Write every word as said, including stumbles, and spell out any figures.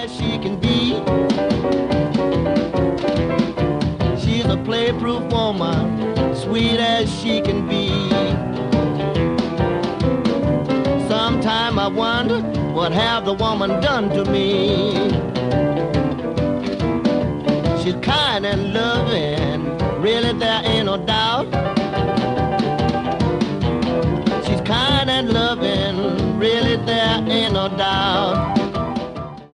as she can be. She's a play-proof woman, sweet as she can be. Sometime I wonder, what have the woman done to me? She's kind and loving, really there ain't no doubt. She's kind and loving, really there ain't no doubt.